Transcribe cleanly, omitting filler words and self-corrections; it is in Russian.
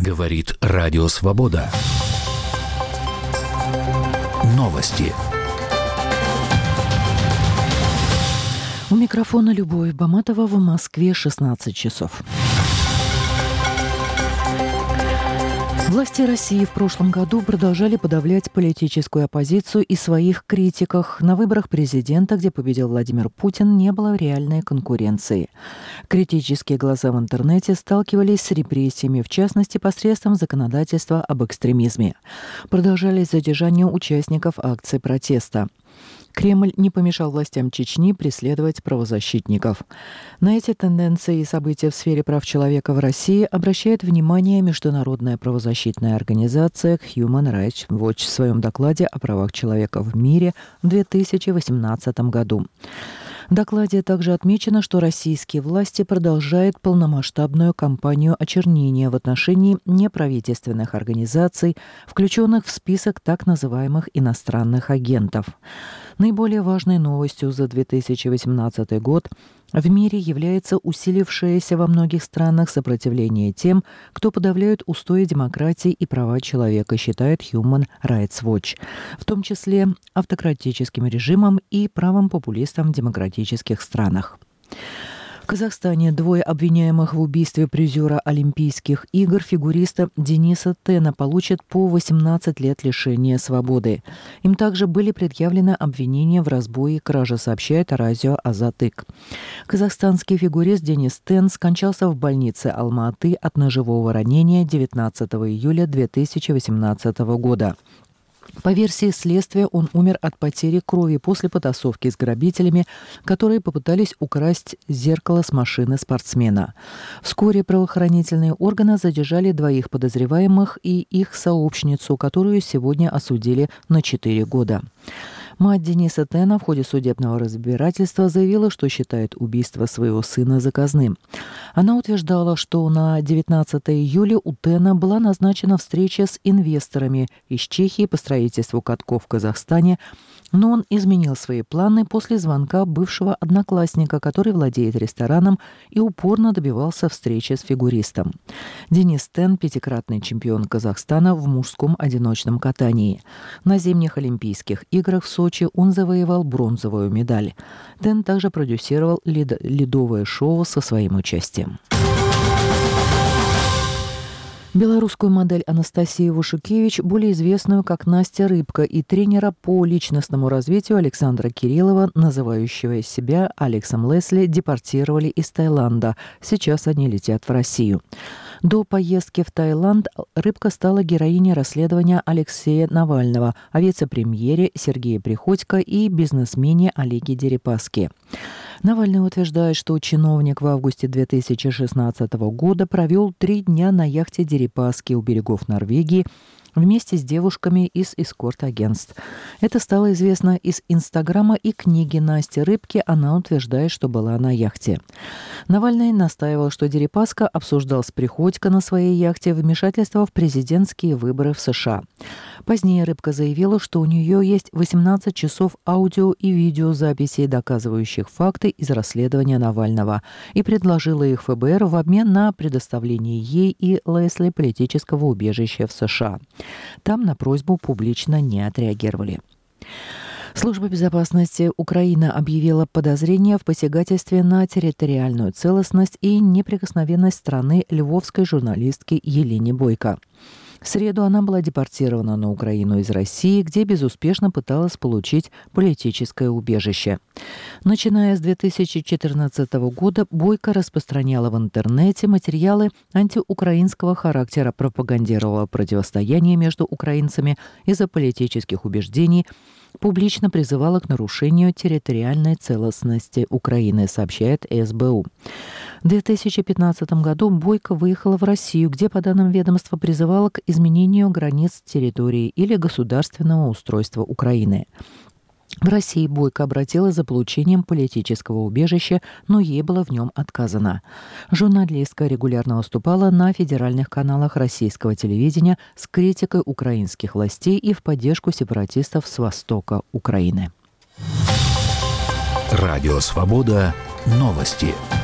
Говорит Радио Свобода. Новости. У микрофона Любовь Баматова, в Москве 16 часов. Власти России в прошлом году продолжали подавлять политическую оппозицию и своих критиках. На выборах президента, где победил Владимир Путин, не было реальной конкуренции. Критические глаза в интернете сталкивались с репрессиями, в частности, посредством законодательства об экстремизме. Продолжались задержания участников акций протеста. Кремль не помешал властям Чечни преследовать правозащитников. На эти тенденции и события в сфере прав человека в России обращает внимание международная правозащитная организация Human Rights Watch в своем докладе о правах человека в мире в 2018 году. В докладе также отмечено, что российские власти продолжают полномасштабную кампанию очернения в отношении неправительственных организаций, включенных в список так называемых иностранных агентов. Наиболее важной новостью за 2018 год в мире является усилившееся во многих странах сопротивление тем, кто подавляет устои демократии и права человека, считает Human Rights Watch, в том числе автократическим режимам и правым популистам в демократических странах. В Казахстане двое обвиняемых в убийстве призера Олимпийских игр фигуриста Дениса Тена получат по 18 лет лишения свободы. Им также были предъявлены обвинения в разбое и краже, сообщает радио «Азатык». Казахстанский фигурист Денис Тен скончался в больнице Алма-Аты от ножевого ранения 19 июля 2018 года. По версии следствия, он умер от потери крови после потасовки с грабителями, которые попытались украсть зеркало с машины спортсмена. Вскоре правоохранительные органы задержали двоих подозреваемых и их сообщницу, которую сегодня осудили на 4 года. Мать Дениса Тена в ходе судебного разбирательства заявила, что считает убийство своего сына заказным. Она утверждала, что на 19 июля у Тена была назначена встреча с инвесторами из Чехии по строительству катков в Казахстане, но он изменил свои планы после звонка бывшего одноклассника, который владеет рестораном, и упорно добивался встречи с фигуристом. Денис Тен – пятикратный чемпион Казахстана в мужском одиночном катании. На зимних Олимпийских играх в Сочи он завоевал бронзовую медаль. Тен также продюсировал ледовое шоу со своим участием. Белорусскую модель Анастасию Вушукевич, более известную как Настя Рыбка, и тренера по личностному развитию Александра Кириллова, называющего себя Алексом Лесли, депортировали из Таиланда. Сейчас они летят в Россию. До поездки в Таиланд Рыбка стала героиней расследования Алексея Навального, о вице-премьере Сергее Приходько и бизнесмене Олеге Дерипаске. Навальный утверждает, что чиновник в августе 2016 года провел 3 дня на яхте Дерипаски у берегов Норвегии вместе с девушками из эскорт-агентств. Это стало известно из Инстаграма и книги Насти Рыбки. Она утверждает, что была на яхте. Навальный настаивал, что Дерипаска обсуждал с Приходько на своей яхте вмешательство в президентские выборы в США. Позднее Рыбка заявила, что у нее есть 18 часов аудио и видеозаписей, доказывающих факты из расследования Навального, и предложила их ФБР в обмен на предоставление ей и Лесли политического убежища в США. Там на просьбу публично не отреагировали. Служба безопасности Украины объявила подозрение в посягательстве на территориальную целостность и неприкосновенность страны львовской журналистки Елене Бойко. В среду она была депортирована на Украину из России, где безуспешно пыталась получить политическое убежище. Начиная с 2014 года Бойко распространяла в интернете материалы антиукраинского характера, пропагандировала противостояние между украинцами из-за политических убеждений, публично призывала к нарушению территориальной целостности Украины, сообщает СБУ. В 2015 году Бойко выехала в Россию, где, по данным ведомства, призывала к изменению границ территории или государственного устройства Украины. В России Бойко обратилась за получением политического убежища, но ей было в нем отказано. Журналистка регулярно выступала на федеральных каналах российского телевидения с критикой украинских властей и в поддержку сепаратистов с востока Украины. Радио «Свобода». Новости.